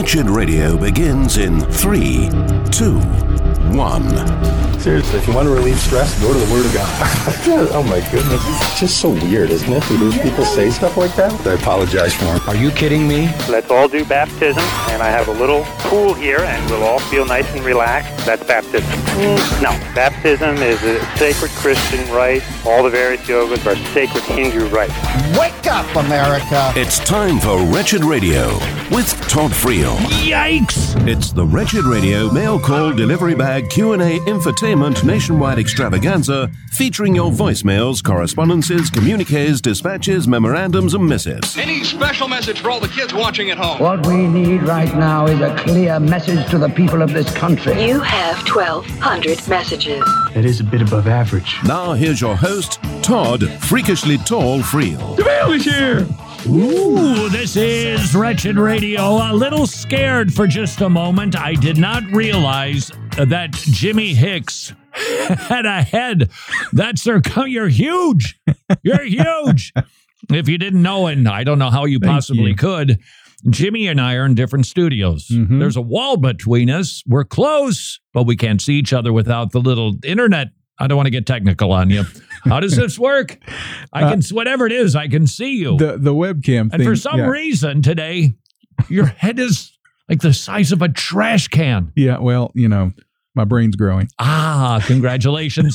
Wretched Radio begins in 3, 2, 1. Seriously, if you want to relieve stress, go to the Word of God. Oh my goodness. It's just so weird, isn't it? When people say stuff like that. I apologize for it. Are you kidding me? Let's all do baptism, and I have a little pool here, and we'll all feel nice and relaxed. That's baptism. No, baptism is a sacred Christian rite. All the various yogas are sacred Hindu rites. Wake up, America! It's time for Wretched Radio with Todd Friel. Yikes! It's the Wretched Radio mail call delivery bag Q&A infotainment nationwide extravaganza featuring your voicemails, correspondences, communiques, dispatches, memorandums, and missives. Any special message for all the kids watching at home? What we need right now is a clear message to the people of this country. You have 1,200 messages. That is a bit above average. Now here's your host, Todd Freakishly Tall Friel. The mail is here! Ooh, this is Wretched Radio. A little scared for just a moment. I did not realize that Jimmy Hicks had a head. That's you're huge. You're huge. If you didn't know, and I don't know how you possibly could, Jimmy and I are in different studios. Mm-hmm. There's a wall between us. We're close, but we can't see each other without the little internet. I don't want to get technical on you. How does this work? I can, whatever it is, I can see you. The webcam thing. And for some reason today, your head is like the size of a trash can. Yeah, well, my brain's growing. Congratulations.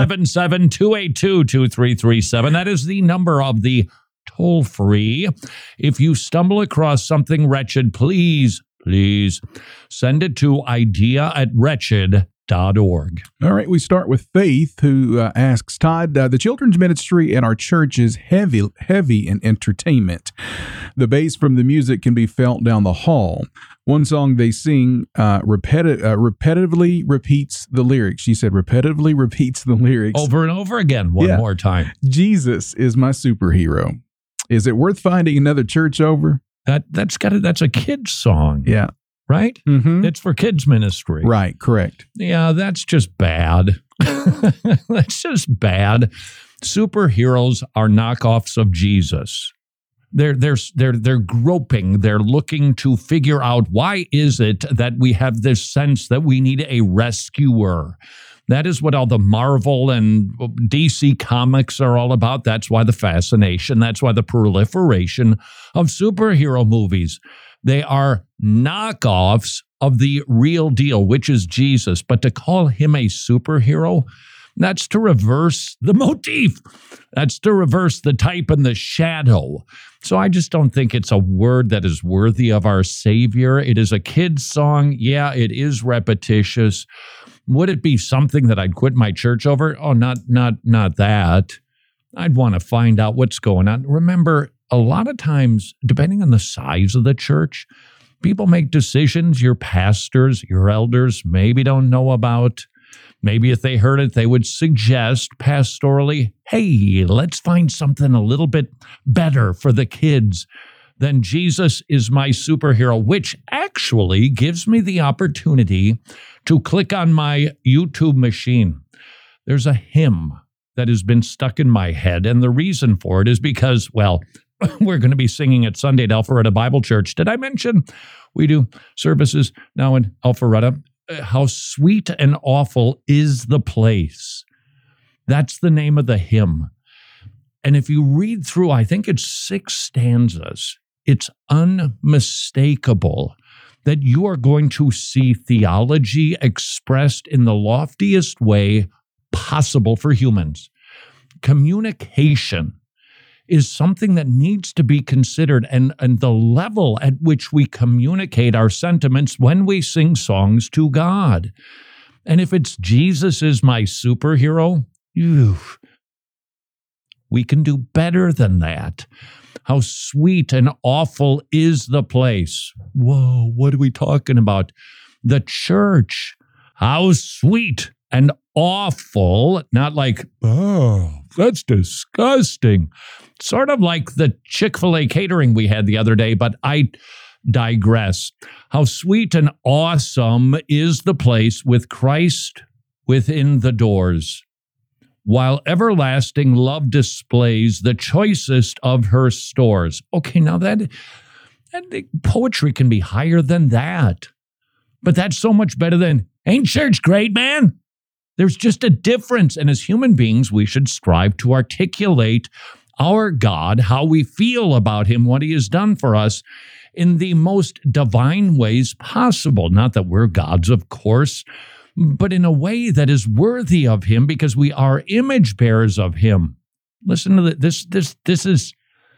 877-282-2337. That is the number of the toll-free. If you stumble across something wretched, please send it to idea@wretched.org. All right, we start with Faith, who asks, Todd, the children's ministry in our church is heavy in entertainment. The bass from the music can be felt down the hall. One song they sing repetitively repeats the lyrics. She said repetitively repeats the lyrics. Over and over again, one more time. Jesus is my superhero. Is it worth finding another church over? That's a kid's song. Yeah. Right? Mm-hmm. It's for kids ministry. Right, correct. Yeah, that's just bad. That's just bad. Superheroes are knockoffs of Jesus. They're groping. They're looking to figure out, why is it that we have this sense that we need a rescuer? That is what all the Marvel and DC comics are all about. That's why the fascination. That's why the proliferation of superhero movies. They are knockoffs of the real deal, which is Jesus. But to call him a superhero, that's to reverse the motif. That's to reverse the type and the shadow. So I just don't think it's a word that is worthy of our Savior. It is a kid's song. Yeah, it is repetitious. Would it be something that I'd quit my church over? Oh, not that. I'd want to find out what's going on. Remember, a lot of times, depending on the size of the church, people make decisions your pastors, your elders maybe don't know about. Maybe if they heard it, they would suggest pastorally, hey, let's find something a little bit better for the kids than Jesus is my superhero, which actually gives me the opportunity to click on my YouTube machine. There's a hymn that has been stuck in my head, and the reason for it is because, well, we're going to be singing at Sunday at Alpharetta Bible Church. Did I mention we do services now in Alpharetta? How sweet and awful is the place. That's the name of the hymn. And if you read through, I think it's 6 stanzas, it's unmistakable that you are going to see theology expressed in the loftiest way possible for humans. Communication is something that needs to be considered, and the level at which we communicate our sentiments when we sing songs to God. And if it's Jesus is my superhero, we can do better than that. How sweet and awful is the place. Whoa, what are we talking about? The church. How sweet and awful, not like, oh, that's disgusting. Sort of like the Chick-fil-A catering we had the other day, but I digress. How sweet and awesome is the place with Christ within the doors, while everlasting love displays the choicest of her stores. Okay, now that And the poetry can be higher than that. But that's so much better than, ain't church great, man? There's just a difference. And as human beings, we should strive to articulate our God, how we feel about him, what he has done for us in the most divine ways possible. Not that we're gods, of course, but in a way that is worthy of him because we are image bearers of him. Listen to this. This is,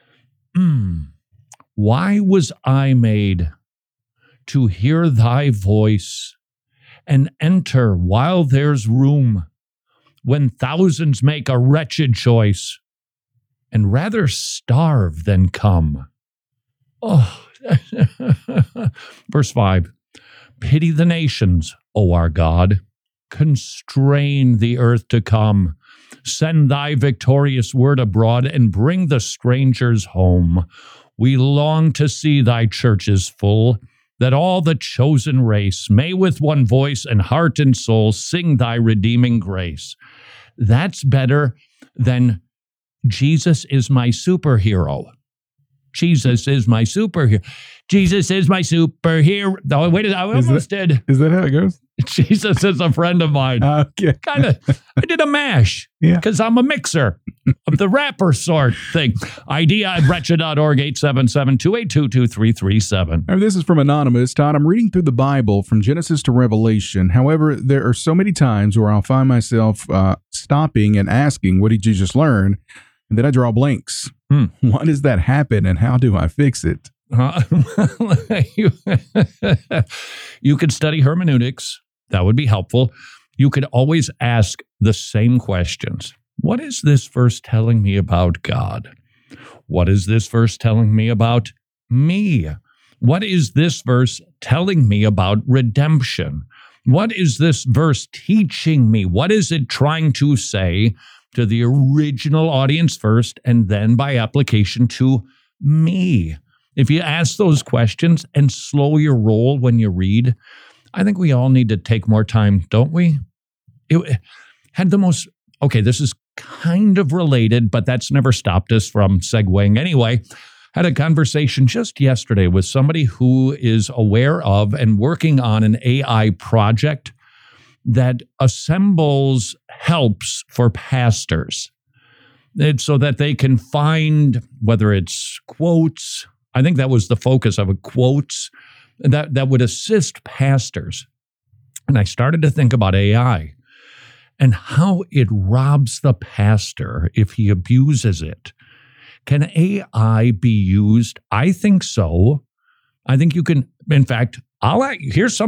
why was I made to hear thy voice and enter while there's room, when thousands make a wretched choice and rather starve than come? Oh, verse 5, pity the nations, O our God, constrain the earth to come, send thy victorious word abroad and bring the strangers home. We long to see thy churches full, that all the chosen race may with one voice and heart and soul sing thy redeeming grace. That's better than Jesus is my superhero. Jesus is my superhero. Jesus is my superhero. Oh, wait, I almost did. Is that how it goes? Jesus is a friend of mine. Okay. Kind of. I did a mash because I'm a mixer of the rapper sort thing. Idea at wretched.org, 877-282-2337. This is from Anonymous. Todd, I'm reading through the Bible from Genesis to Revelation. However, there are so many times where I'll find myself stopping and asking, what did you just learn? And then I draw blanks. Why does that happen and how do I fix it? You could study hermeneutics. That would be helpful. You could always ask the same questions. What is this verse telling me about God? What is this verse telling me about me? What is this verse telling me about redemption? What is this verse teaching me? What is it trying to say to the original audience first, and then by application to me? If you ask those questions and slow your roll when you read, I think we all need to take more time, don't we? It had the most, okay, this is kind of related, but that's never stopped us from segueing. Anyway, had a conversation just yesterday with somebody who is aware of and working on an AI project that assembles helps for pastors. It's so that they can find, whether it's quotes, I think that was the focus of it, quotes that would assist pastors. And I started to think about AI and how it robs the pastor if he abuses it. Can AI be used? I think so. I think you can, in fact, here's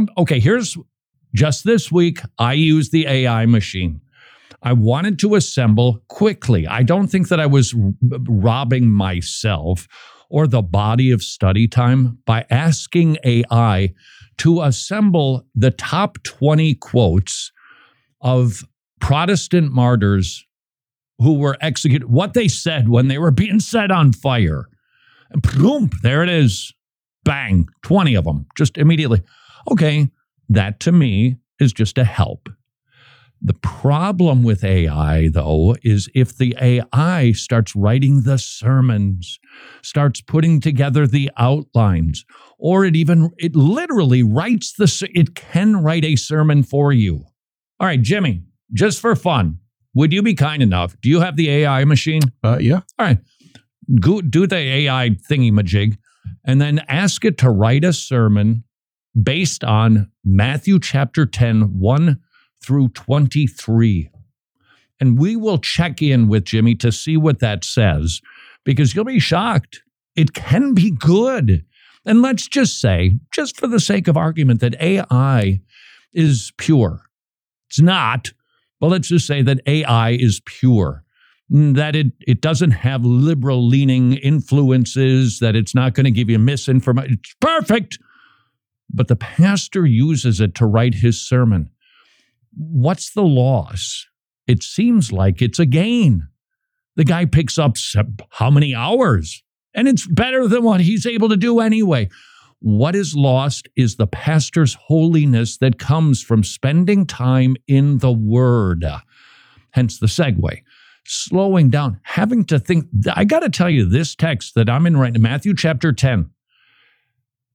just this week, I used the AI machine. I wanted to assemble quickly. I don't think that I was robbing myself or the body of study time by asking AI to assemble the top 20 quotes of Protestant martyrs who were executed, what they said when they were being set on fire. And boom, there it is. Bang, 20 of them, just immediately. Okay, that to me is just a help. The problem with AI, though, is if the AI starts writing the sermons, starts putting together the outlines, or it literally writes it can write a sermon for you. All right, Jimmy, just for fun, would you be kind enough? Do you have the AI machine? Yeah. All right, do the AI thingy-majig, and then ask it to write a sermon based on Matthew chapter 10, 1 through 23. And we will check in with Jimmy to see what that says, because you'll be shocked. It can be good. And let's just say, just for the sake of argument, that AI is pure. It's not, but let's just say that AI is pure, that it doesn't have liberal-leaning influences, that it's not going to give you misinformation. It's perfect. But the pastor uses it to write his sermon. What's the loss? It seems like it's a gain. The guy picks up how many hours? And it's better than what he's able to do anyway. What is lost is the pastor's holiness that comes from spending time in the Word. Hence the segue. Slowing down, having to think. I got to tell you, this text that I'm in right now, Matthew chapter 10,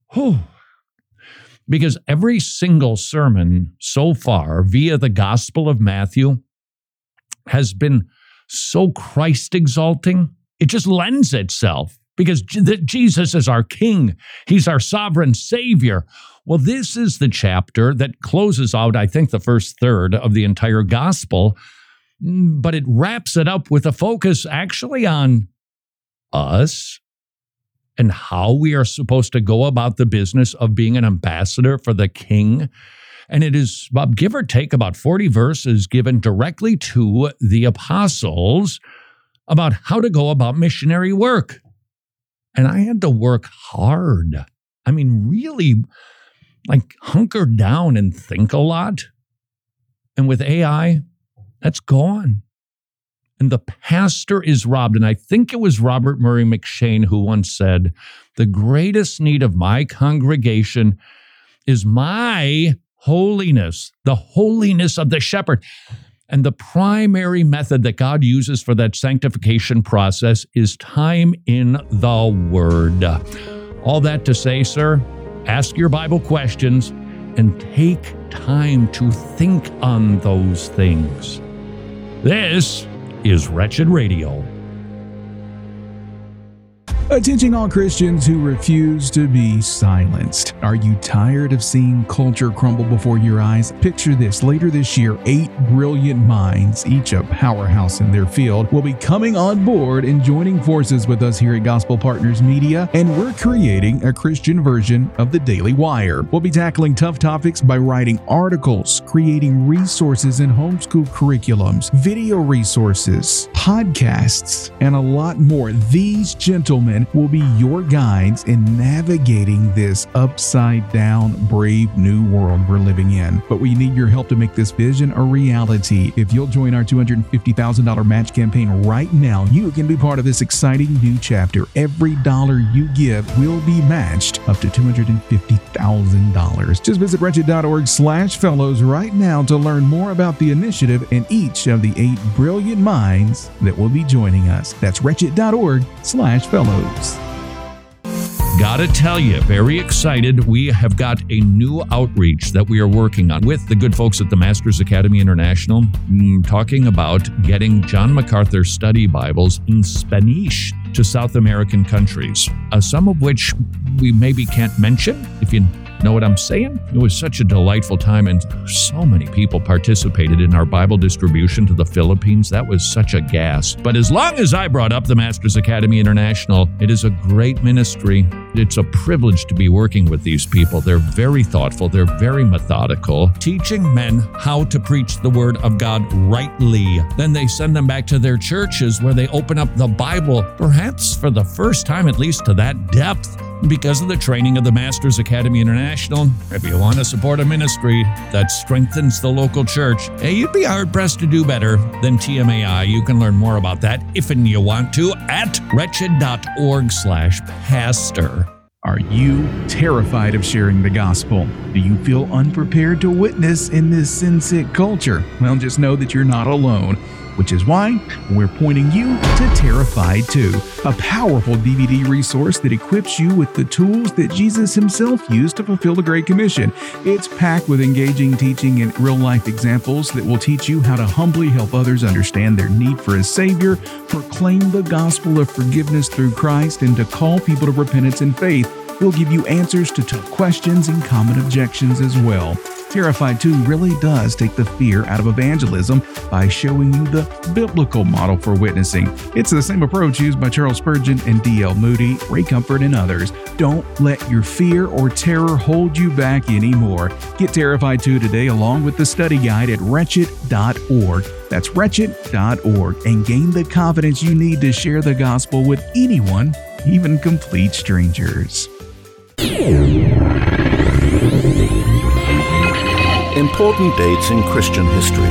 Whew. Because every single sermon so far via the Gospel of Matthew has been so Christ-exalting. It just lends itself because Jesus is our King. He's our sovereign Savior. Well, this is the chapter that closes out, I think, the first third of the entire Gospel, but it wraps it up with a focus actually on us and how we are supposed to go about the business of being an ambassador for the King. And it is, give or take, about 40 verses given directly to the apostles about how to go about missionary work. And I had to work hard. I mean, really, like, hunker down and think a lot. And with AI, that's gone. And the pastor is robbed. And I think it was Robert Murray McShane who once said, the greatest need of my congregation is my holiness, the holiness of the shepherd. And the primary method that God uses for that sanctification process is time in the Word. All that to say, sir, ask your Bible questions and take time to think on those things. This is Wretched Radio. Attention all Christians who refuse to be silenced. Are you tired of seeing culture crumble before your eyes? Picture this. Later this year, 8 brilliant minds, each a powerhouse in their field, will be coming on board and joining forces with us here at Gospel Partners Media, and we're creating a Christian version of the Daily Wire. We'll be tackling tough topics by writing articles, creating resources in homeschool curriculums, video resources, podcasts, and a lot more. These gentlemen will be your guides in navigating this upside-down, brave new world we're living in. But we need your help to make this vision a reality. If you'll join our $250,000 match campaign right now, you can be part of this exciting new chapter. Every dollar you give will be matched up to $250,000. Just visit wretched.org/fellows right now to learn more about the initiative and each of the 8 brilliant minds that will be joining us. That's wretched.org/fellows. Gotta tell you, very excited. We have got a new outreach that we are working on with the good folks at the Masters Academy International, talking about getting John MacArthur study Bibles in Spanish to South American countries, some of which we maybe can't mention, if you know what I'm saying? It was such a delightful time, and so many people participated in our Bible distribution to the Philippines. That was such a gas. But as long as I brought up the Masters Academy International, it is a great ministry. It's a privilege to be working with these people. They're very thoughtful. They're very methodical, teaching men how to preach the Word of God rightly. Then they send them back to their churches where they open up the Bible, perhaps for the first time, at least to that depth, because of the training of the Masters Academy International. If you want to support a ministry that strengthens the local church, you'd be hard-pressed to do better than TMAI. You can learn more about that if and you want to at wretched.org/pastor. Are you terrified of sharing the gospel? Do you feel unprepared to witness in this sin-sick culture? Well, just know that you're not alone, which is why we're pointing you to Terrified 2, a powerful DVD resource that equips you with the tools that Jesus himself used to fulfill the Great Commission. It's packed with engaging teaching and real-life examples that will teach you how to humbly help others understand their need for a Savior, proclaim the gospel of forgiveness through Christ, and to call people to repentance and faith. We'll give you answers to tough questions and common objections as well. Terrified 2 really does take the fear out of evangelism by showing you the biblical model for witnessing. It's the same approach used by Charles Spurgeon and D.L. Moody, Ray Comfort, and others. Don't let your fear or terror hold you back anymore. Get Terrified 2 today along with the study guide at wretched.org. That's wretched.org, and gain the confidence you need to share the gospel with anyone, even complete strangers. Important dates in Christian history.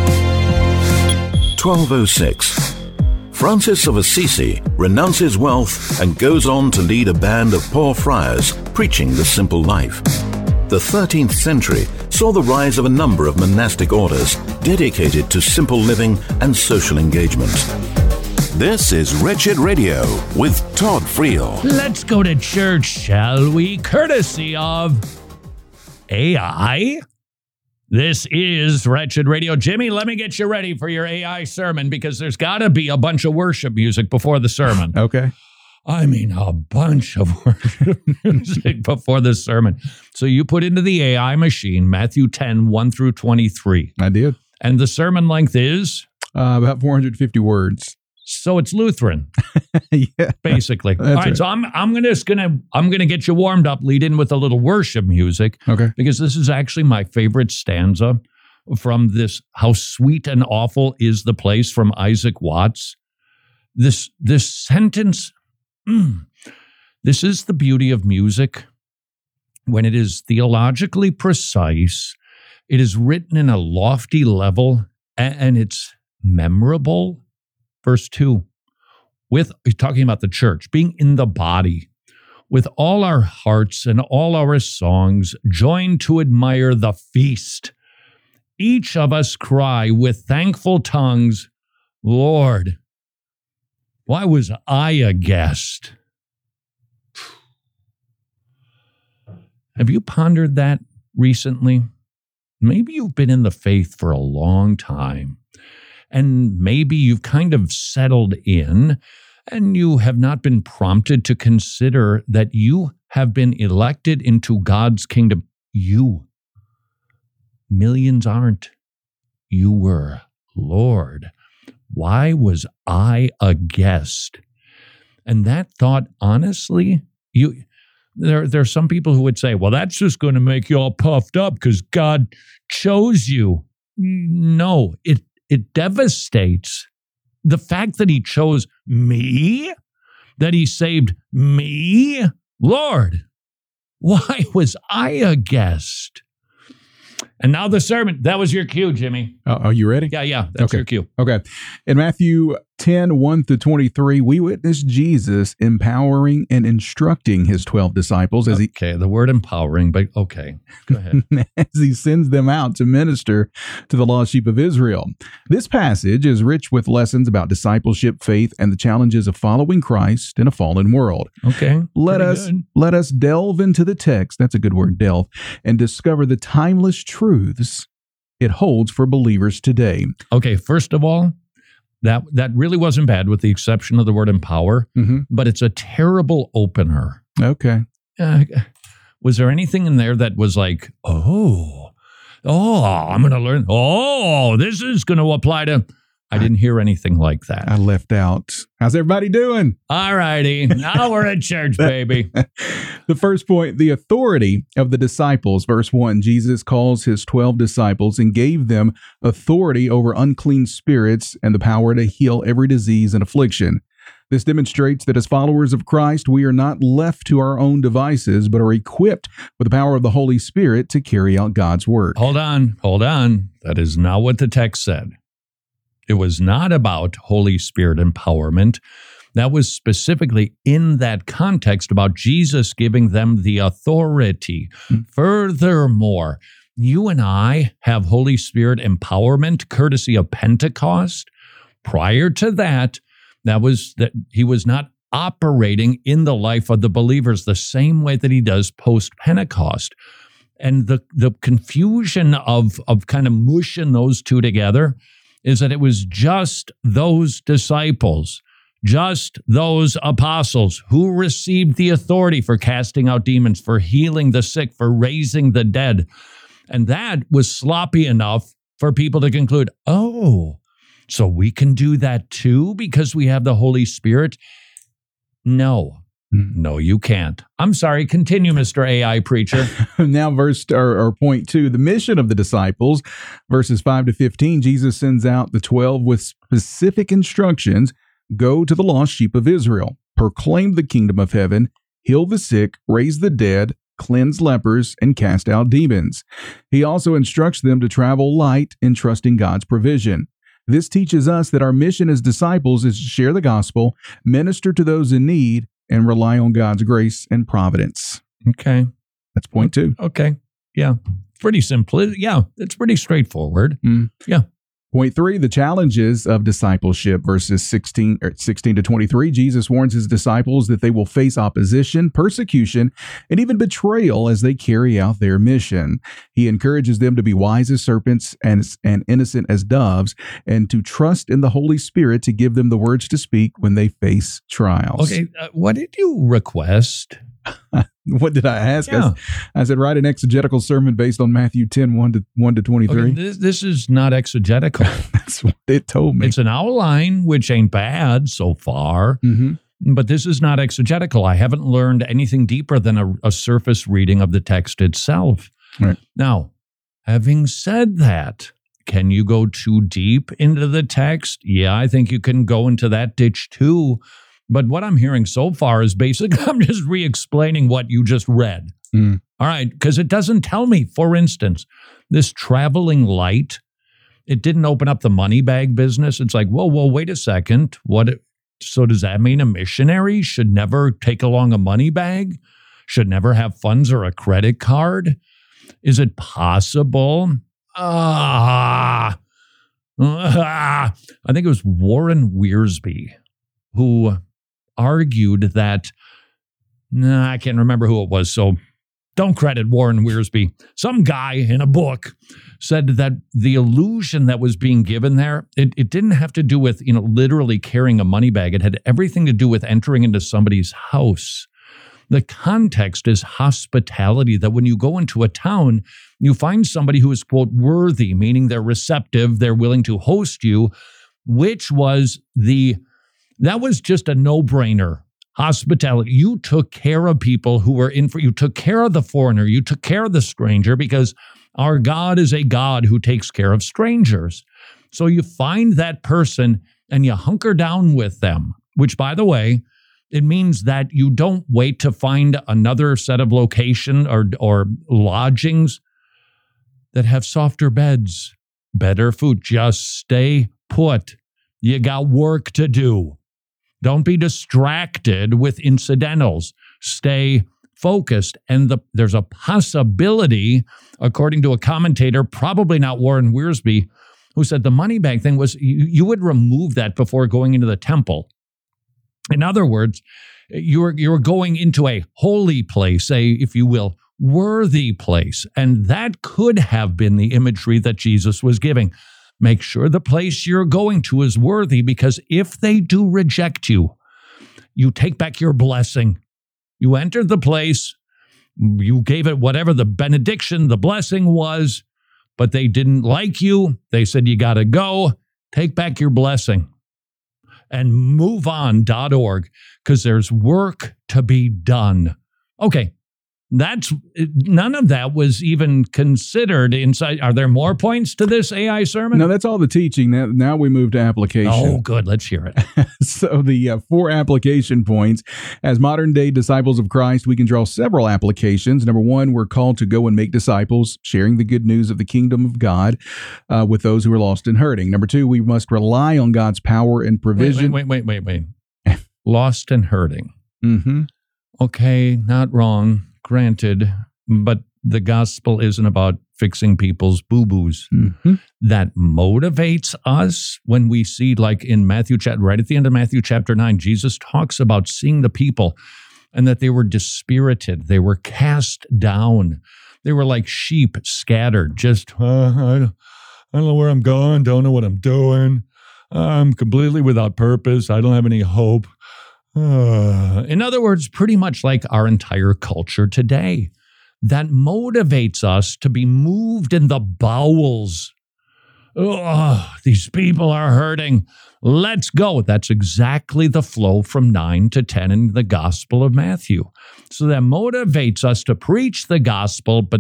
1206. Francis of Assisi renounces wealth and goes on to lead a band of poor friars preaching the simple life. The 13th century saw the rise of a number of monastic orders dedicated to simple living and social engagement. This is Wretched Radio with Todd Friel. Let's go to church, shall we? Courtesy of AI. This is Wretched Radio. Jimmy, let me get you ready for your AI sermon because there's got to be a bunch of worship music before the sermon. Okay. I mean, a bunch of worship music before the sermon. So you put into the AI machine Matthew 10, 1 through 23. I did. And the sermon length is? About 450 words. So it's Lutheran, yeah, basically. All right, right. so I'm gonna get you warmed up, lead in with a little worship music, Okay. because this is actually my favorite stanza from this. How sweet and awful is the place from Isaac Watts. This sentence. This is the beauty of music when it is theologically precise. It is written in a lofty level, and it's memorable. Verse 2, he's talking about the church, being in the body, with all our hearts and all our songs, joined to admire the feast. Each of us cry with thankful tongues, Lord, why was I a guest? Have you pondered that recently? Maybe you've been in the faith for a long time. And maybe you've kind of settled in and you have not been prompted to consider that you have been elected into God's kingdom. You. Millions aren't. You were. Lord, why was I a guest? And that thought, honestly, there are some people who would say, well, that's just going to make you all puffed up because God chose you. No, it devastates the fact that he chose me, that he saved me. Lord, why was I a guest? And now the sermon. That was your cue, Jimmy. Are you ready? Yeah, that's Okay. your cue. Okay. In Matthew 10, 1 through 23, we witness Jesus empowering and instructing his 12 disciples as the word empowering, but okay, go ahead. as he sends them out to minister to the lost sheep of Israel. This passage is rich with lessons about discipleship, faith, and the challenges of following Christ in a fallen world. Okay. Let us delve into the text, that's a good word, delve, and discover the timeless truths it holds for believers today. Okay, first of all, that really wasn't bad with the exception of the word empower, but it's a terrible opener. Okay. Was there anything in there that was like, I'm going to learn, this is going to apply to... I didn't hear anything like that. I left out. How's everybody doing? All righty. Now we're at church, baby. The first point, the authority of the disciples. Verse 1, Jesus calls his 12 disciples and gave them authority over unclean spirits and the power to heal every disease and affliction. This demonstrates that as followers of Christ, we are not left to our own devices, but are equipped with the power of the Holy Spirit to carry out God's work. Hold on. That is not what the text said. It was not about Holy Spirit empowerment. That was specifically in that context about Jesus giving them the authority. Furthermore, you and I have Holy Spirit empowerment courtesy of Pentecost. Prior to that, he was not operating in the life of the believers the same way that he does post-Pentecost. And the confusion of kind of mushing those two together is that it was just those disciples, just those apostles who received the authority for casting out demons, for healing the sick, for raising the dead. And that was sloppy enough for people to conclude, so we can do that too because we have the Holy Spirit? No, you can't. I'm sorry. Continue, Mr. AI preacher. Now, point 2, the mission of the disciples, verses 5 to 15, Jesus sends out the 12 with specific instructions. Go to the lost sheep of Israel, proclaim the kingdom of heaven, heal the sick, raise the dead, cleanse lepers, and cast out demons. He also instructs them to travel light in trusting God's provision. This teaches us that our mission as disciples is to share the gospel, minister to those in need, and rely on God's grace and providence. Okay. That's point 2. Okay. Yeah. Pretty simple. Yeah. It's pretty straightforward. Yeah. Point 3, the challenges of discipleship, verses 16 to 23. Jesus warns his disciples that they will face opposition, persecution, and even betrayal as they carry out their mission. He encourages them to be wise as serpents and innocent as doves, and to trust in the Holy Spirit to give them the words to speak when they face trials. Okay, what did you request? What did I ask? Yeah. I said, write an exegetical sermon based on Matthew 10, 1 to 23. Okay, this is not exegetical. That's what it told me. It's an outline, which ain't bad so far, but this is not exegetical. I haven't learned anything deeper than a surface reading of the text itself. Right. Now, having said that, can you go too deep into the text? Yeah, I think you can go into that ditch too. But what I'm hearing so far is basically I'm just re-explaining what you just read. All right, because it doesn't tell me, for instance, this traveling light, it didn't open up the money bag business. It's like, whoa, wait a second. So does that mean a missionary should never take along a money bag? Should never have funds or a credit card? Is it possible? I think it was Warren Wiersbe who argued that, I can't remember who it was, so don't credit Warren Wiersbe. Some guy in a book said that the illusion that was being given there, it didn't have to do with, literally carrying a money bag. It had everything to do with entering into somebody's house. The context is hospitality, that when you go into a town, you find somebody who is, quote, worthy, meaning they're receptive, they're willing to host you, which was that was just a no-brainer. Hospitality. You took care of people who were you took care of the foreigner, you took care of the stranger, because our God is a God who takes care of strangers. So you find that person and you hunker down with them, which, by the way, it means that you don't wait to find another set of location or lodgings that have softer beds, better food. Just stay put. You got work to do. Don't be distracted with incidentals. Stay focused. And there's a possibility, according to a commentator, probably not Warren Wiersbe, who said the money bag thing was you would remove that before going into the temple. In other words, you're going into a holy place, if you will, worthy place. And that could have been the imagery that Jesus was giving. Make sure the place you're going to is worthy, because if they do reject you, you take back your blessing. You entered the place, you gave it whatever the benediction, the blessing was, but they didn't like you. They said, you got to go. Take back your blessing and move on.org, because there's work to be done. Okay. None of that was even considered inside. Are there more points to this AI sermon? No, that's all the teaching. Now we move to application. Oh, good. Let's hear it. So the 4 application points. As modern-day disciples of Christ, we can draw several applications. Number 1, we're called to go and make disciples, sharing the good news of the kingdom of God with those who are lost and hurting. Number 2, we must rely on God's power and provision. Wait. Lost and hurting. Mm-hmm. Okay, not wrong. Granted, but the gospel isn't about fixing people's boo-boos. Mm-hmm. That motivates us when we see, like in Matthew, right at the end of Matthew chapter 9, Jesus talks about seeing the people and that they were dispirited. They were cast down. They were like sheep scattered. Just, I don't know where I'm going. Don't know what I'm doing. I'm completely without purpose. I don't have any hope. In other words, pretty much like our entire culture today, that motivates us to be moved in the bowels. These people are hurting. Let's go. That's exactly the flow from 9 to 10 in the Gospel of Matthew. So that motivates us to preach the gospel, but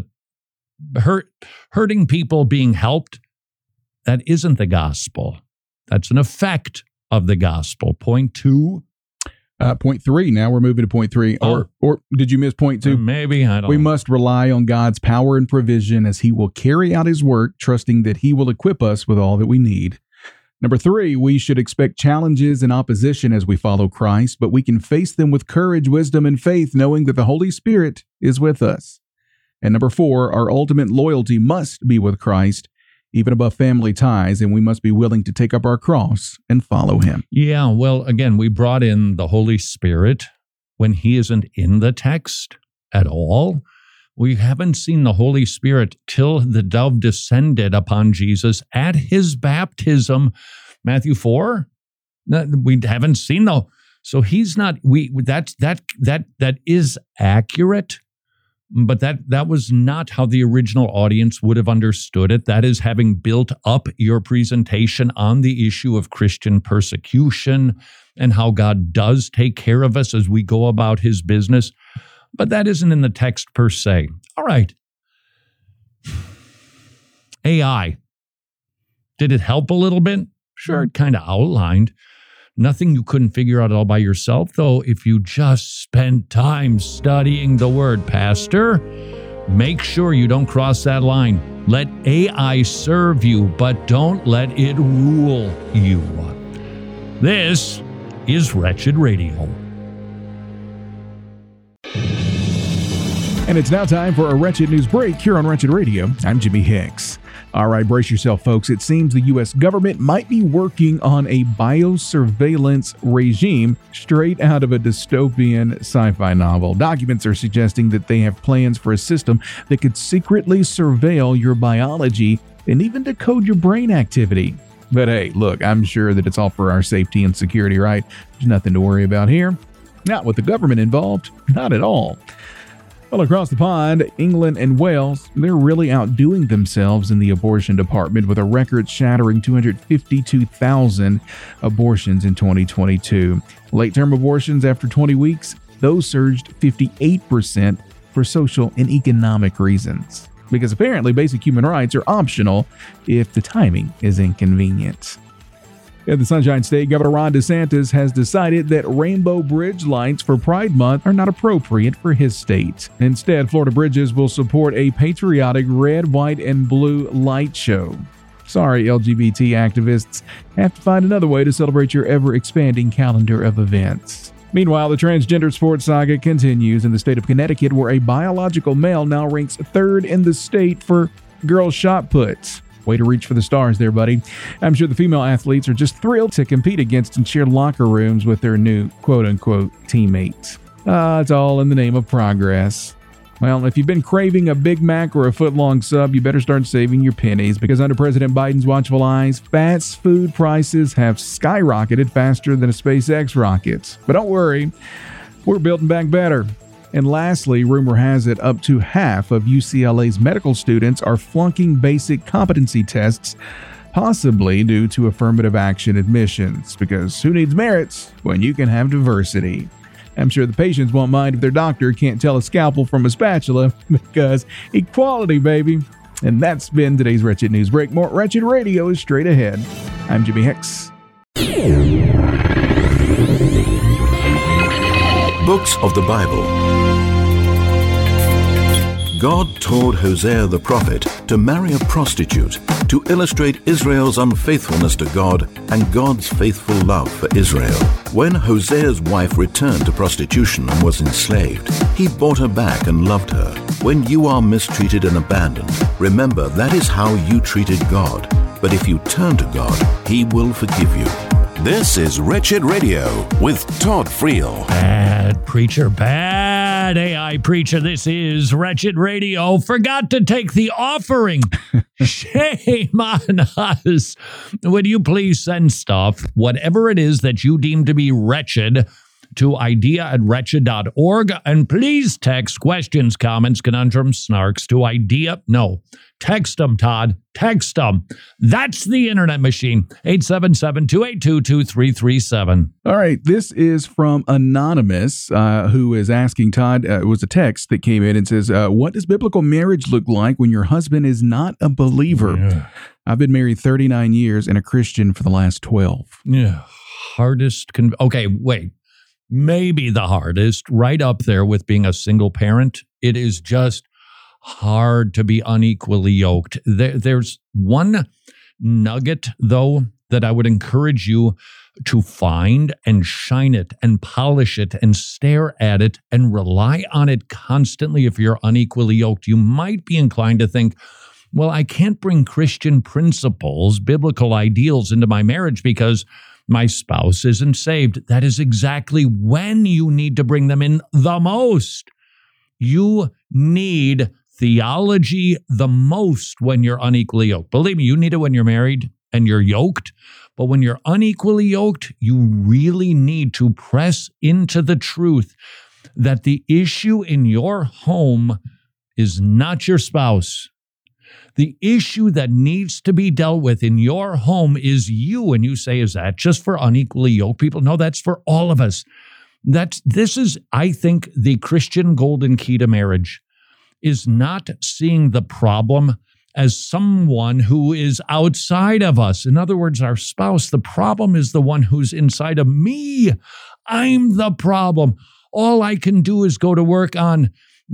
hurting people being helped, that isn't the gospel. That's an effect of the gospel. Point 2. Point 3. Now we're moving to point 3. Oh. Or did you miss point 2? Maybe. I don't We know. must rely on God's power and provision as he will carry out his work, trusting that he will equip us with all that we need. Number 3, we should expect challenges and opposition as we follow Christ, but we can face them with courage, wisdom, and faith, knowing that the Holy Spirit is with us. And number 4, our ultimate loyalty must be with Christ. even above family ties, and we must be willing to take up our cross and follow him. Yeah, well, again, we brought in the Holy Spirit when he isn't in the text at all. We haven't seen the Holy Spirit till the dove descended upon Jesus at his baptism. Matthew 4, we haven't seen though. So he's not, that is accurate. But that was not how the original audience would have understood it. That is having built up your presentation on the issue of Christian persecution and how God does take care of us as we go about his business. But that isn't in the text per se. All right. AI. Did it help a little bit? Sure, it kind of outlined. Nothing you couldn't figure out all by yourself, though, if you just spent time studying the word, Pastor. Make sure you don't cross that line. Let AI serve you, but don't let it rule you. This is Wretched Radio. And it's now time for a Wretched News Break here on Wretched Radio. I'm Jimmy Hicks. All right, brace yourself, folks. It seems the U.S. government might be working on a biosurveillance regime straight out of a dystopian sci-fi novel. Documents are suggesting that they have plans for a system that could secretly surveil your biology and even decode your brain activity. But hey, look, I'm sure that it's all for our safety and security, right? There's nothing to worry about here. Not with the government involved, not at all. Well, across the pond, England and Wales, they're really outdoing themselves in the abortion department with a record-shattering 252,000 abortions in 2022. Late-term abortions after 20 weeks, those surged 58% for social and economic reasons. Because apparently basic human rights are optional if the timing is inconvenient. In the Sunshine State, Governor Ron DeSantis has decided that rainbow bridge lights for Pride Month are not appropriate for his state. Instead, Florida Bridges will support a patriotic red, white, and blue light show. Sorry, LGBT activists, have to find another way to celebrate your ever-expanding calendar of events. Meanwhile, the transgender sports saga continues in the state of Connecticut, where a biological male now ranks third in the state for girls' shot puts. Way to reach for the stars there, buddy. I'm sure the female athletes are just thrilled to compete against and share locker rooms with their new quote-unquote teammates. It's all in the name of progress. Well, if you've been craving a Big Mac or a foot-long sub, you better start saving your pennies, because under President Biden's watchful eyes, fast food prices have skyrocketed faster than a SpaceX rocket. But don't worry, we're building back better. And lastly, rumor has it up to half of UCLA's medical students are flunking basic competency tests, possibly due to affirmative action admissions, because who needs merits when you can have diversity? I'm sure the patients won't mind if their doctor can't tell a scalpel from a spatula, because equality, baby. And that's been today's Wretched News Break. More Wretched Radio is straight ahead. I'm Jimmy Hicks. Books of the Bible. God told Hosea the prophet to marry a prostitute to illustrate Israel's unfaithfulness to God and God's faithful love for Israel. When Hosea's wife returned to prostitution and was enslaved, he bought her back and loved her. When you are mistreated and abandoned, remember that is how you treated God. But if you turn to God, He will forgive you. This is Wretched Radio with Todd Friel. Bad preacher, bad AI preacher. This is Wretched Radio. Forgot to take the offering. Shame on us. Would you please send stuff, whatever it is that you deem to be wretched, to idea@wretched.org. And please text questions, comments, conundrums, snarks to idea. No, text them, Todd. Text them. That's the internet machine. 877-282-2337. All right. This is from Anonymous, who is asking Todd, it was a text that came in and says, what does biblical marriage look like when your husband is not a believer? Yeah. I've been married 39 years and a Christian for the last 12. Yeah. Hardest. Okay, wait. Maybe the hardest, right up there with being a single parent. It is just hard to be unequally yoked. There's one nugget, though, that I would encourage you to find and shine it and polish it and stare at it and rely on it constantly if you're unequally yoked. You might be inclined to think, Well, I can't bring Christian principles, biblical ideals into my marriage because my spouse isn't saved. That is exactly when you need to bring them in the most. You need theology the most when you're unequally yoked. Believe me, you need it when you're married and you're yoked. But when you're unequally yoked, you really need to press into the truth that the issue in your home is not your spouse. The issue that needs to be dealt with in your home is you. And you say, is that just for unequally yoked people? No, that's for all of us. This is, I think, the Christian golden key to marriage is not seeing the problem as someone who is outside of us. In other words, our spouse, the problem is the one who's inside of me. I'm the problem. All I can do is go to work on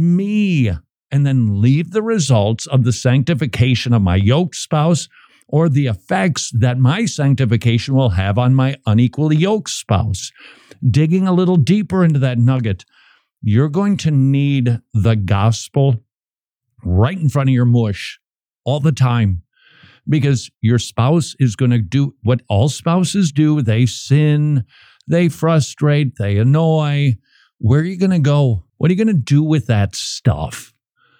me and then leave the results of the sanctification of my yoked spouse or the effects that my sanctification will have on my unequally yoked spouse. Digging a little deeper into that nugget, you're going to need the gospel right in front of your mush all the time, because your spouse is going to do what all spouses do. They sin, they frustrate, they annoy. Where are you going to go? What are you going to do with that stuff?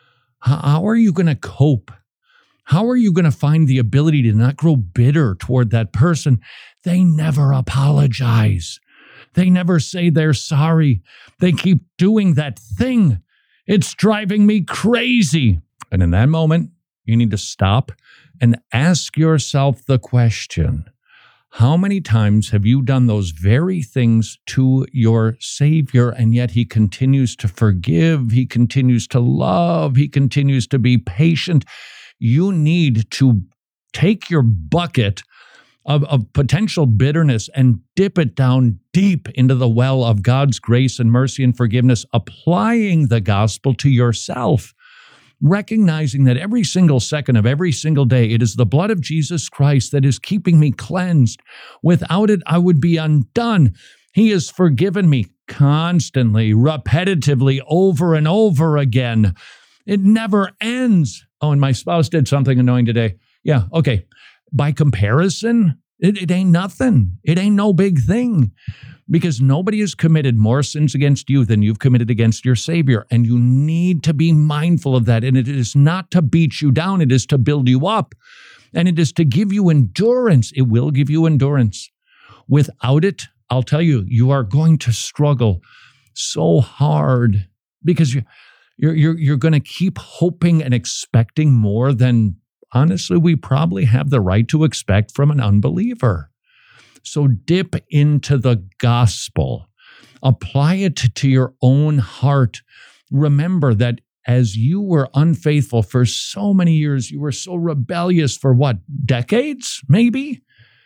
How are you going to cope? How are you going to find the ability to not grow bitter toward that person? They never apologize. They never say they're sorry. They keep doing that thing. It's driving me crazy. And in that moment, you need to stop and ask yourself the question, how many times have you done those very things to your Savior, and yet he continues to forgive, he continues to love, he continues to be patient? You need to take your bucket of potential bitterness and dip it down deep into the well of God's grace and mercy and forgiveness, applying the gospel to yourself, recognizing that every single second of every single day, it is the blood of Jesus Christ that is keeping me cleansed. Without it, I would be undone. He has forgiven me constantly, repetitively, over and over again. It never ends. Oh, and my spouse did something annoying today. Yeah, okay. By comparison, it ain't nothing. It ain't no big thing, because nobody has committed more sins against you than you've committed against your Savior. And you need to be mindful of that. And it is not to beat you down. It is to build you up. And it is to give you endurance. It will give you endurance. Without it, I'll tell you, you are going to struggle so hard, because you're going to keep hoping and expecting more than, honestly, we probably have the right to expect from an unbeliever. So dip into the gospel. Apply it to your own heart. Remember that as you were unfaithful for so many years, you were so rebellious for what, decades, maybe?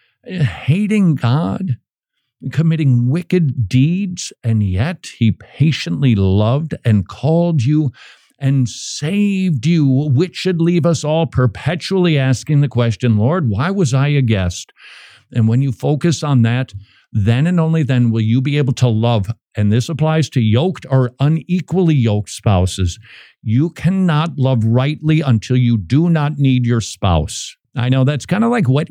Hating God, committing wicked deeds, and yet he patiently loved and called you and saved you, which should leave us all perpetually asking the question, Lord, why was I a guest? And when you focus on that, then and only then will you be able to love. And this applies to yoked or unequally yoked spouses. You cannot love rightly until you do not need your spouse. I know that's kind of like, wait,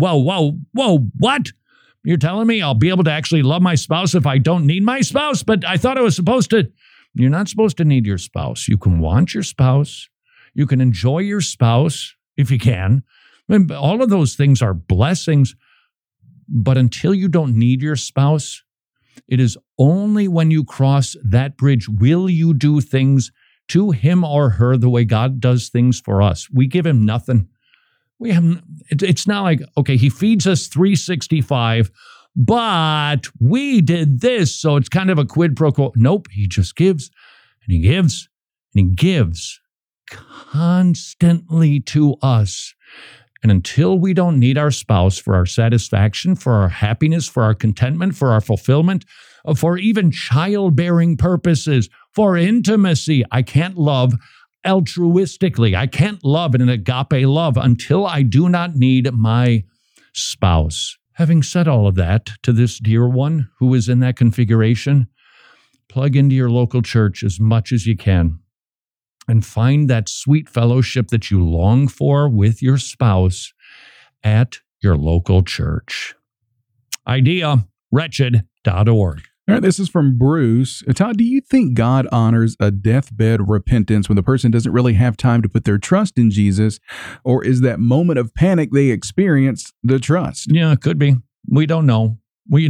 whoa, what? You're telling me I'll be able to actually love my spouse if I don't need my spouse? But I thought I was supposed to. You're not supposed to need your spouse. You can want your spouse. You can enjoy your spouse if you can. All of those things are blessings. But until you don't need your spouse, it is only when you cross that bridge will you do things to him or her the way God does things for us. We give him nothing. It's not like, okay, he feeds us 365, but we did this, so it's kind of a quid pro quo. Nope, he just gives, and he gives, and he gives constantly to us. And until we don't need our spouse for our satisfaction, for our happiness, for our contentment, for our fulfillment, for even childbearing purposes, for intimacy, I can't love altruistically. I can't love in an agape love until I do not need my spouse. Having said all of that to this dear one who is in that configuration, plug into your local church as much as you can. and find that sweet fellowship that you long for with your spouse at your local church. Idea, wretched.org. All right, this is from Bruce. Todd, do you think God honors a deathbed repentance when the person doesn't really have time to put their trust in Jesus, or is that moment of panic they experience the trust? Yeah, it could be. We don't know. We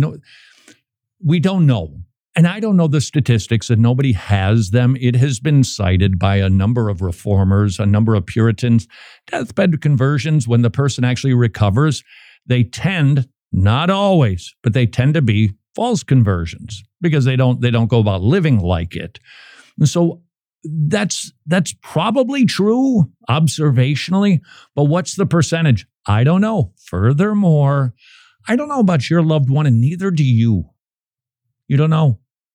don't know. And I don't know the statistics, and nobody has them. It has been cited by a number of reformers, a number of Puritans. Deathbed conversions, when the person actually recovers, they tend, not always, but they tend to be false conversions because they don't go about living like it. And so that's probably true observationally, but what's the percentage? I don't know. Furthermore, I don't know about your loved one, and neither do you. You don't know.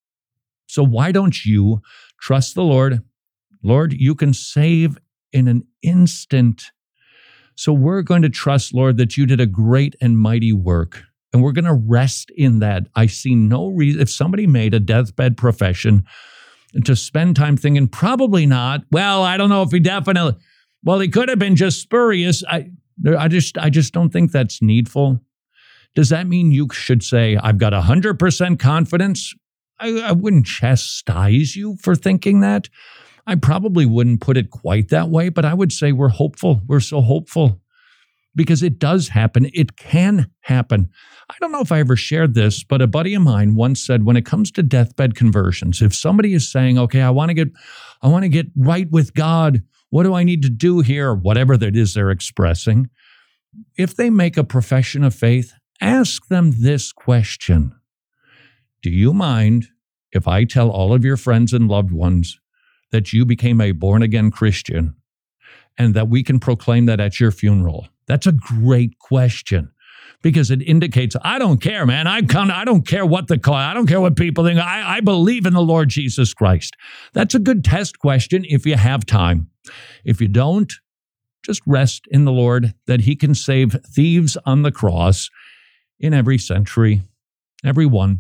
So why don't you trust the Lord? Lord, you can save in an instant. So we're going to trust, Lord, that you did a great and mighty work. And we're going to rest in that. I see no reason, if somebody made a deathbed profession, to spend time thinking, probably not. Well, I don't know if he definitely, well, he could have been just spurious. I just don't think that's needful. Does that mean you should say, I've got 100% confidence? I wouldn't chastise you for thinking that. I probably wouldn't put it quite that way, but I would say we're hopeful. We're so hopeful because it does happen. It can happen. I don't know if I ever shared this, but a buddy of mine once said, when it comes to deathbed conversions, if somebody is saying, okay, I want to get right with God, what do I need to do here? Whatever that is they're expressing. If they make a profession of faith, ask them this question. Do you mind if I tell all of your friends and loved ones that you became a born-again Christian and that we can proclaim that at your funeral? That's a great question because it indicates, I don't care, man. I don't care what I don't care what people think. I believe in the Lord Jesus Christ. That's a good test question if you have time. If you don't, just rest in the Lord that he can save thieves on the cross in every century, every one.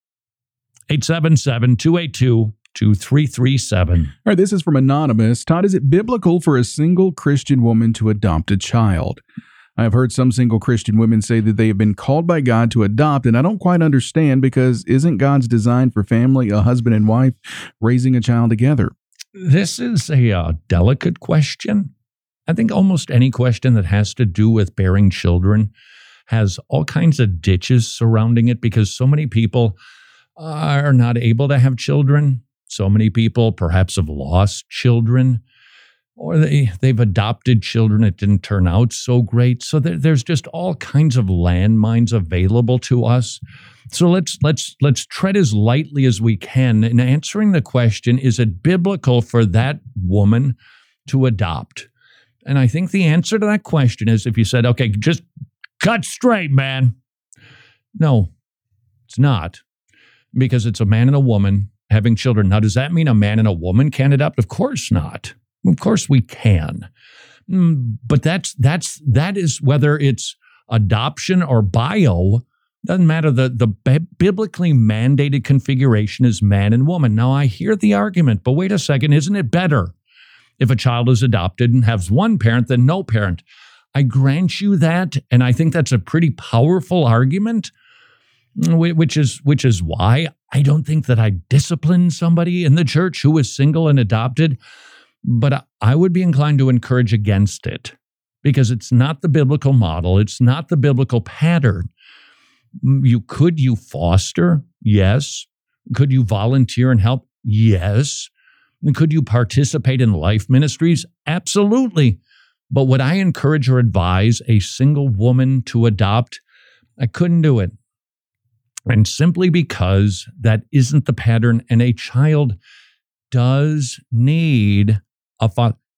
877-282-2337. All right, this is from Anonymous. Todd, is it biblical for a single Christian woman to adopt a child? I have heard some single Christian women say that they have been called by God to adopt, and I don't quite understand because isn't God's design for family a husband and wife raising a child together? This is a delicate question. I think almost any question that has to do with bearing children has all kinds of ditches surrounding it because so many people are not able to have children. So many people perhaps have lost children, or they've adopted children. It didn't turn out so great. So there's just all kinds of landmines available to us. So let's tread as lightly as we can in answering the question, is it biblical for that woman to adopt? And I think the answer to that question is if you said, okay, just cut straight, man. No, it's not. Because it's a man and a woman having children. Now, does that mean a man and a woman can't adopt? Of course not. Of course we can. But that is whether it's adoption or bio, doesn't matter. The biblically mandated configuration is man and woman. Now, I hear the argument, but wait a second, isn't it better if a child is adopted and has one parent than no parent? I grant you that, and I think that's a pretty powerful argument. Which is why I don't think that I discipline somebody in the church who is single and adopted, but I would be inclined to encourage against it because it's not the biblical model. It's not the biblical pattern. Could you foster? Yes. Could you volunteer and help? Yes. Could you participate in life ministries? Absolutely. But would I encourage or advise a single woman to adopt? I couldn't do it. And simply because that isn't the pattern, and a child does need a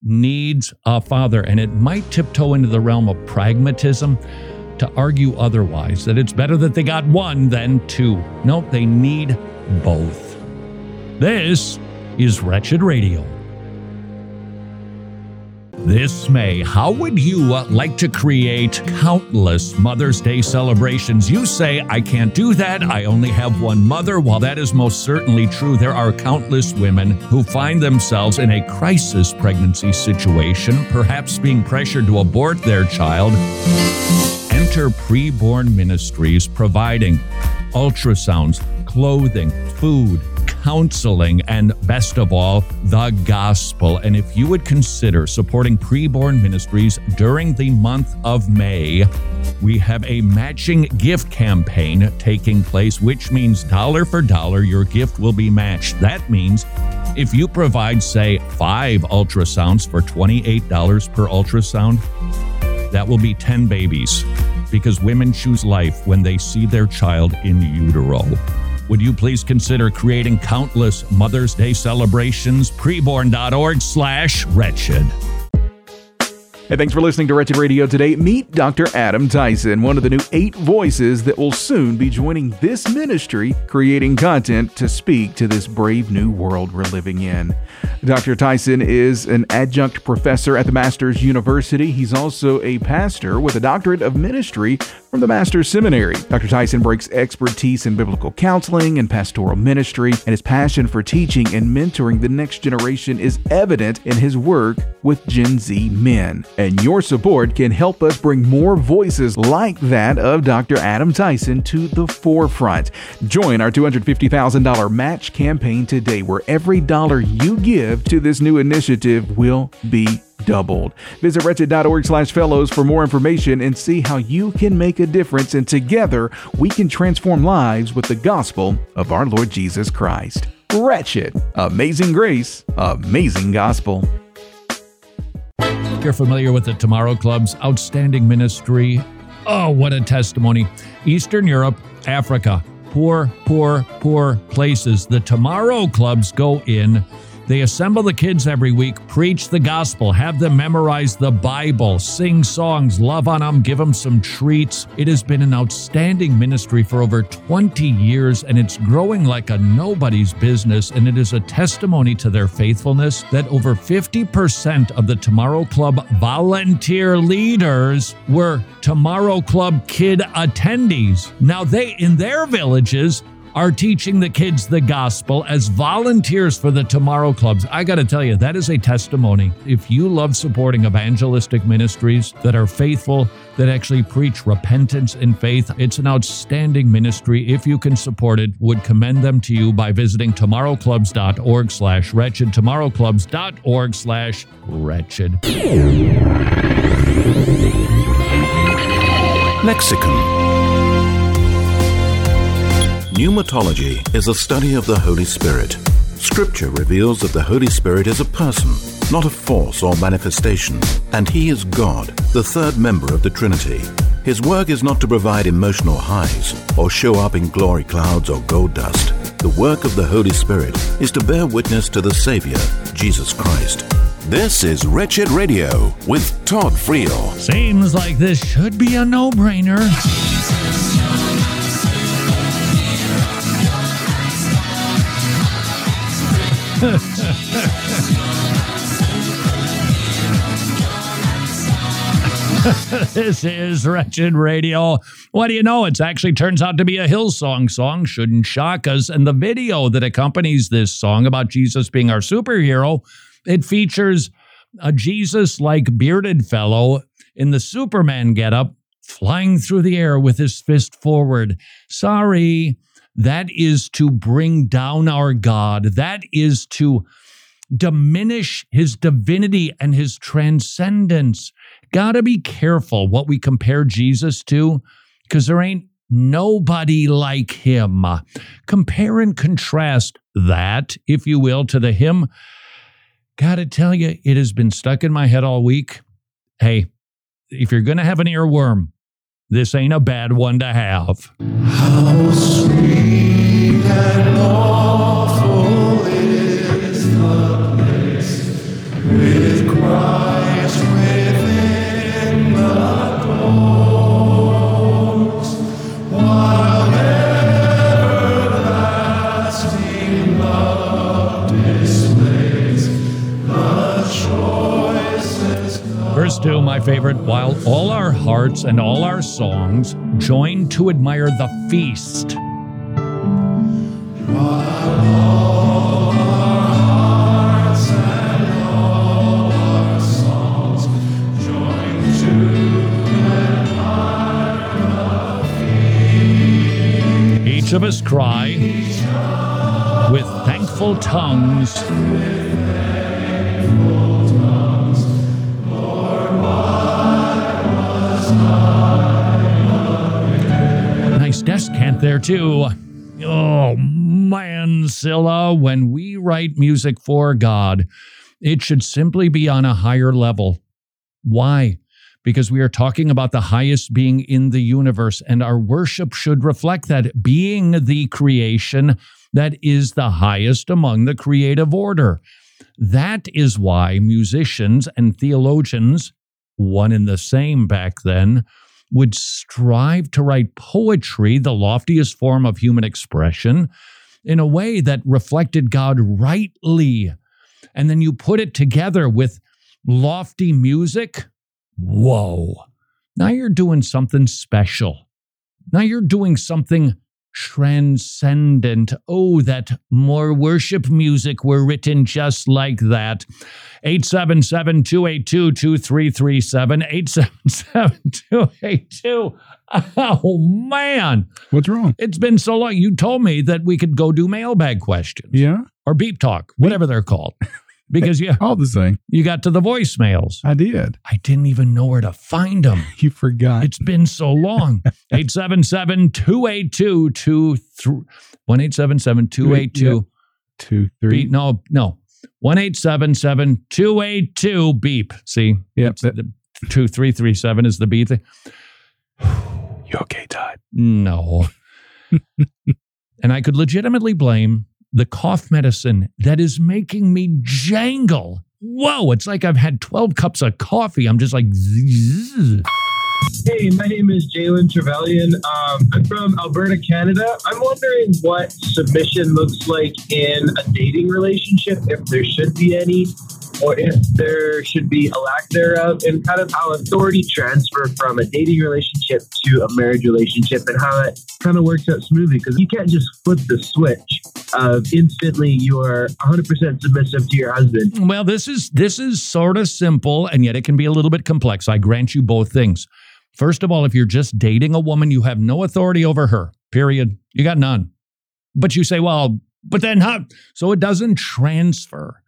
father, and it might tiptoe into the realm of pragmatism to argue otherwise, that it's better that they got one than two. Nope, they need both. This is Wretched Radio. this May. How would you like to create countless Mother's Day celebrations? You say, I can't do that. I only have one mother. While that is most certainly true, there are countless women who find themselves in a crisis pregnancy situation, perhaps being pressured to abort their child. Enter Preborn Ministries, providing ultrasounds, clothing, food, counseling, and best of all, the gospel. And if you would consider supporting Preborn Ministries during the month of May, we have a matching gift campaign taking place, which means dollar for dollar, your gift will be matched. That means if you provide, say, 5 ultrasounds for $28 per ultrasound, that will be 10 babies, because women choose life when they see their child in utero. Would you please consider creating countless Mother's Day celebrations? Preborn.org/wretched. Hey, thanks for listening to Wretched Radio today. Meet Dr. Adam Tyson, one of the new 8 voices that will soon be joining this ministry, creating content to speak to this brave new world we're living in. Dr. Tyson is an adjunct professor at the Masters University. He's also a pastor with a doctorate of ministry from the Masters Seminary. Dr. Tyson brings expertise in biblical counseling and pastoral ministry, and his passion for teaching and mentoring the next generation is evident in his work with Gen Z men. And your support can help us bring more voices like that of Dr. Adam Tyson to the forefront. Join our $250,000 match campaign today, where every dollar you give to this new initiative will be doubled. Visit wretched.org/fellows for more information and see how you can make a difference, and together we can transform lives with the gospel of our Lord Jesus Christ. Wretched, amazing grace, amazing gospel. You're familiar with the Tomorrow Club's outstanding ministry. Oh, what a testimony. Eastern Europe, Africa, poor places. The Tomorrow Clubs go in. They assemble the kids every week, preach the gospel, have them memorize the Bible, sing songs, love on them, give them some treats. It has been an outstanding ministry for over 20 years, and it's growing like a nobody's business, and it is a testimony to their faithfulness that over 50% of the Tomorrow Club volunteer leaders were Tomorrow Club kid attendees. Now they, in their villages, are teaching the kids the gospel as volunteers for the Tomorrow Clubs. I got to tell you, that is a testimony. If you love supporting evangelistic ministries that are faithful, that actually preach repentance and faith, it's an outstanding ministry. If you can support it, would commend them to you by visiting tomorrowclubs.org/wretched, tomorrowclubs.org/wretched. Lexicon. Pneumatology is a study of the Holy Spirit. Scripture reveals that the Holy Spirit is a person, not a force or manifestation, and He is God, the third member of the Trinity. His work is not to provide emotional highs or show up in glory clouds or gold dust. The work of the Holy Spirit is to bear witness to the Savior, Jesus Christ. This is Wretched Radio with Todd Friel. Seems like this should be a no-brainer. This is Wretched Radio. What do you know? It actually turns out to be a Hillsong song. Shouldn't shock us. And the video that accompanies this song about Jesus being our superhero, it features a Jesus-like bearded fellow in the Superman getup flying through the air with his fist forward. Sorry, that is to bring down our God. That is to diminish his divinity and his transcendence. Gotta be careful what we compare Jesus to, because there ain't nobody like him. Compare and contrast that, if you will, to the hymn. Gotta tell you, it has been stuck in my head all week. Hey, if you're gonna have an earworm, this ain't a bad one to have. How sweet and awful is the place with Christ within the doors, while everlasting love displays the choicest This too, my favorite. While all our hearts and all our songs join to admire the feast. Each of us cry with thankful tongues. Nice descant there, too. Oh, man, Scylla, when we write music for God, it should simply be on a higher level. Why? Because we are talking about the highest being in the universe, and our worship should reflect that, being the creation that is the highest among the creative order. That is why musicians and theologians, one and the same back then, would strive to write poetry, the loftiest form of human expression, in a way that reflected God rightly. And then you put it together with lofty music. Whoa. Now you're doing something special. Now you're doing something transcendent. Oh, that more worship music were written just like that. 877-282-2337. 877-282. Oh, man. What's wrong? It's been so long. You told me that we could go do mailbag questions. Yeah. Or beep talk, whatever they're called. Because all the same. You got to the voicemails. I did. I didn't even know where to find them. You forgot. It's been so long. 877-282-23. 1-877-282-23. No. 1-877-282 beep. See? Yep. 2337 is the beep thing. You okay, Todd? No. And I could legitimately blame the cough medicine that is making me jangle. Whoa, it's like I've had 12 cups of coffee. I'm just like, zzz. Hey, my name is Jalen Trevelyan. I'm from Alberta, Canada. I'm wondering what submission looks like in a dating relationship, if there should be any, or if there should be a lack thereof, and kind of how authority transfer from a dating relationship to a marriage relationship, and how that kind of works out smoothly, because you can't just flip the switch of instantly you are 100% submissive to your husband. Well, this is sort of simple, and yet it can be a little bit complex. I grant you both things. First of all, if you're just dating a woman, you have no authority over her, period. You got none. But you say, well, but then how? So it doesn't transfer.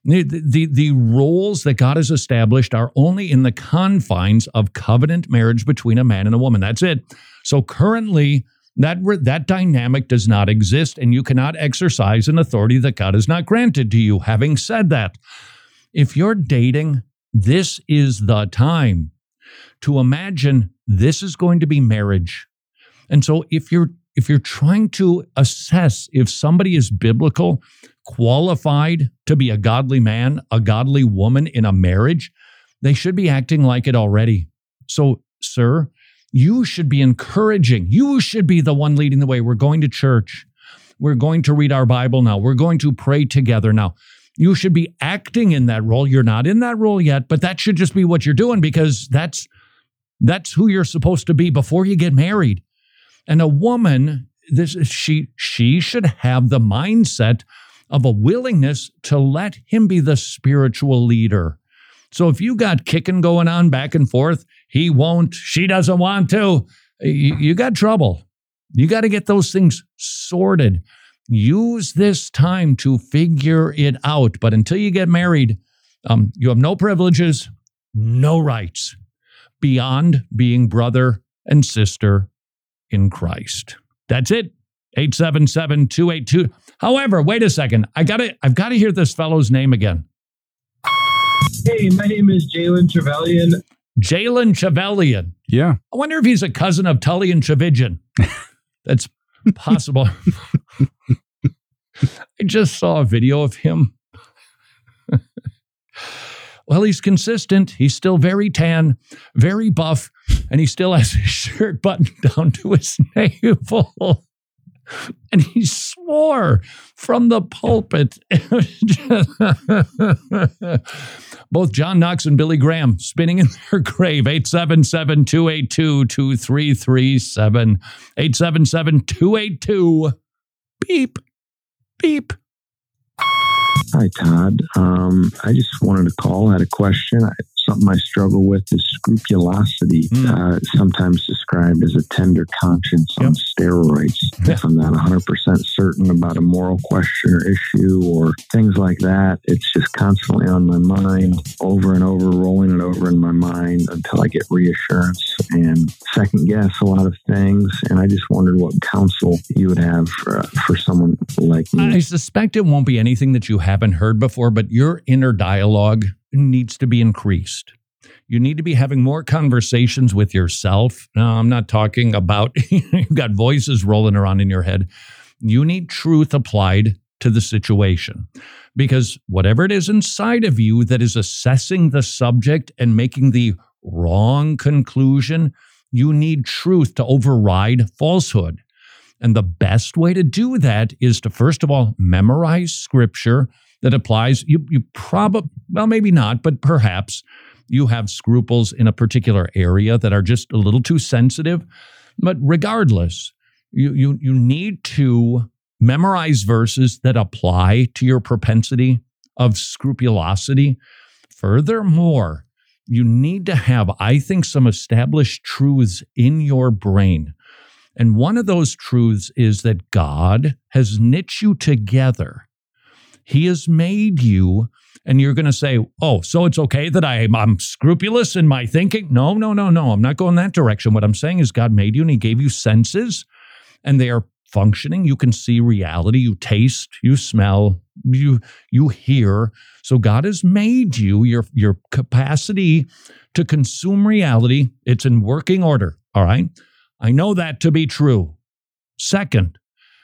The roles that God has established are only in the confines of covenant marriage between a man and a woman. That's it. So currently, that dynamic does not exist, and you cannot exercise an authority that God has not granted to you. Having said that, if you're dating, this is the time to imagine this is going to be marriage. And so if you're trying to assess if somebody is biblical, qualified to be a godly man, a godly woman in a marriage, they should be acting like it already. So, sir, you should be encouraging. You should be the one leading the way. We're going to church. We're going to read our Bible now. We're going to pray together now. You should be acting in that role. You're not in that role yet, but that should just be what you're doing, because that's who you're supposed to be before you get married. And a woman, she should have the mindset of a willingness to let him be the spiritual leader. So if you got kicking going on back and forth, he won't, she doesn't want to, you got trouble. You got to get those things sorted. Use this time to figure it out. But until you get married, you have no privileges, no rights beyond being brother and sister in Christ. That's it. 877-282. However, wait a second. I've got to hear this fellow's name again. Hey, my name is Jalen Trevelyan. Jalen Trevelyan. Yeah. I wonder if he's a cousin of Tully and Trevijan. That's possible. I just saw a video of him. Well, he's consistent. He's still very tan, very buff, and he still has his shirt buttoned down to his navel. And he swore from the pulpit. Both John Knox and Billy Graham spinning in their grave. 877-282-2337. 877-282. Beep. Beep. Hi, Todd. I just wanted to call. I had a question. Something I struggle with is scrupulosity, sometimes described as a tender conscience on steroids. If I'm not 100% certain about a moral question or issue or things like that, it's just constantly on my mind, over and over, rolling it over in my mind until I get reassurance and second guess a lot of things. And I just wondered what counsel you would have for someone like me. I suspect it won't be anything that you haven't heard before, but your inner dialogue needs to be increased. You need to be having more conversations with yourself. No, I'm not talking about you've got voices rolling around in your head. You need truth applied to the situation, because whatever it is inside of you that is assessing the subject and making the wrong conclusion, you need truth to override falsehood. And the best way to do that is to, first of all, memorize scripture that applies. You probably, well, maybe not, but perhaps you have scruples in a particular area that are just a little too sensitive. But regardless, you need to memorize verses that apply to your propensity of scrupulosity. Furthermore, you need to have, I think, some established truths in your brain. And one of those truths is that God has knit you together. He has made you, and you're going to say, oh, so it's okay that I'm scrupulous in my thinking? No. I'm not going that direction. What I'm saying is God made you and he gave you senses and they are functioning. You can see reality. You taste, you smell, you hear. So God has made you, your capacity to consume reality. It's in working order. All right. I know that to be true. Second,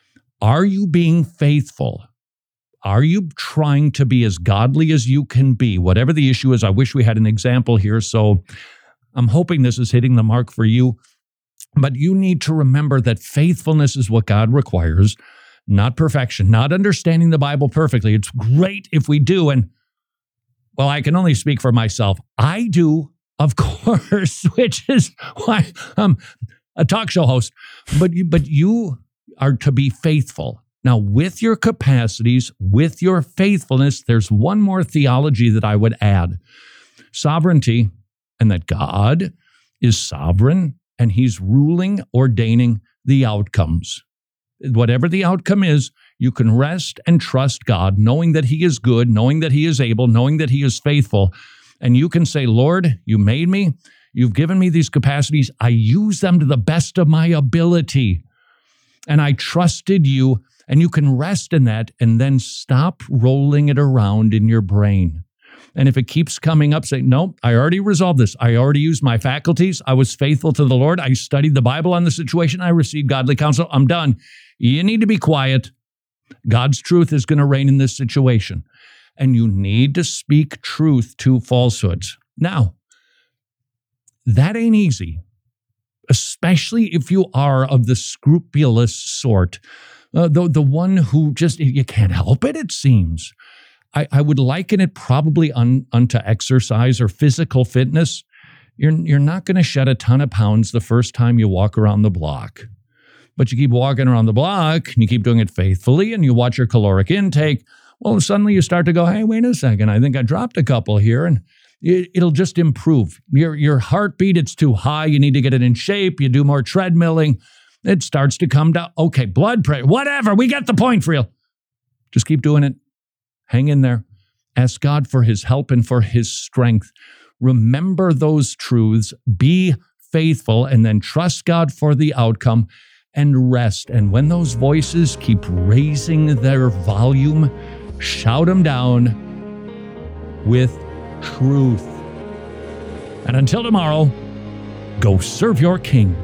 are you being faithful? Are you trying to be as godly as you can be? Whatever the issue is, I wish we had an example here. So I'm hoping this is hitting the mark for you. But you need to remember that faithfulness is what God requires, not perfection, not understanding the Bible perfectly. It's great if we do. And, well, I can only speak for myself. I do, of course, which is why I'm a talk show host. But you are to be faithful. Now, with your capacities, with your faithfulness, there's one more theology that I would add. Sovereignty, and that God is sovereign, and he's ruling, ordaining the outcomes. Whatever the outcome is, you can rest and trust God, knowing that he is good, knowing that he is able, knowing that he is faithful. And you can say, Lord, you made me. You've given me these capacities. I use them to the best of my ability. And I trusted you. And you can rest in that and then stop rolling it around in your brain. And if it keeps coming up, say, no, I already resolved this. I already used my faculties. I was faithful to the Lord. I studied the Bible on the situation. I received godly counsel. I'm done. You need to be quiet. God's truth is going to reign in this situation. And you need to speak truth to falsehoods. Now, that ain't easy, especially if you are of the scrupulous sort. The one who just, you can't help it, it seems. I would liken it probably unto exercise or physical fitness. You're not going to shed a ton of pounds the first time you walk around the block. But you keep walking around the block, and you keep doing it faithfully, and you watch your caloric intake. Well, suddenly you start to go, hey, wait a second, I think I dropped a couple here, and it'll just improve. Your heartbeat, it's too high, you need to get it in shape, you do more treadmilling. It starts to come down. Okay, blood pressure, whatever. We get the point, Friel. Just keep doing it. Hang in there. Ask God for his help and for his strength. Remember those truths. Be faithful and then trust God for the outcome and rest. And when those voices keep raising their volume, shout them down with truth. And until tomorrow, go serve your King.